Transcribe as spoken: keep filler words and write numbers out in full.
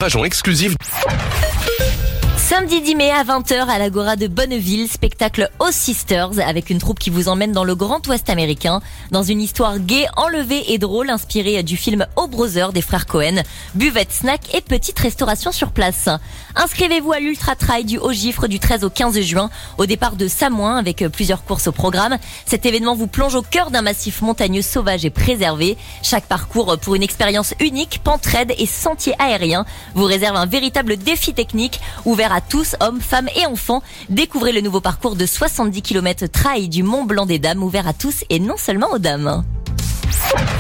Page en exclusive. Samedi dix mai à vingt heures à l'Agora de Bonneville, spectacle aux Sisters avec une troupe qui vous emmène dans le Grand Ouest américain dans une histoire gaie, enlevée et drôle inspirée du film O Brother des frères Cohen. Buvette, snack et petite restauration sur place. Inscrivez-vous à l'Ultra Trail du Haut-Gifre du treize au quinze juin au départ de Samoin avec plusieurs courses au programme. Cet événement vous plonge au cœur d'un massif montagneux sauvage et préservé. Chaque parcours pour une expérience unique, pente raide et sentier aérien vous réserve un véritable défi technique ouvert à tous, hommes, femmes et enfants. Découvrez le nouveau parcours de soixante-dix kilomètres trail du Mont Blanc des Dames ouvert à tous et non seulement aux dames.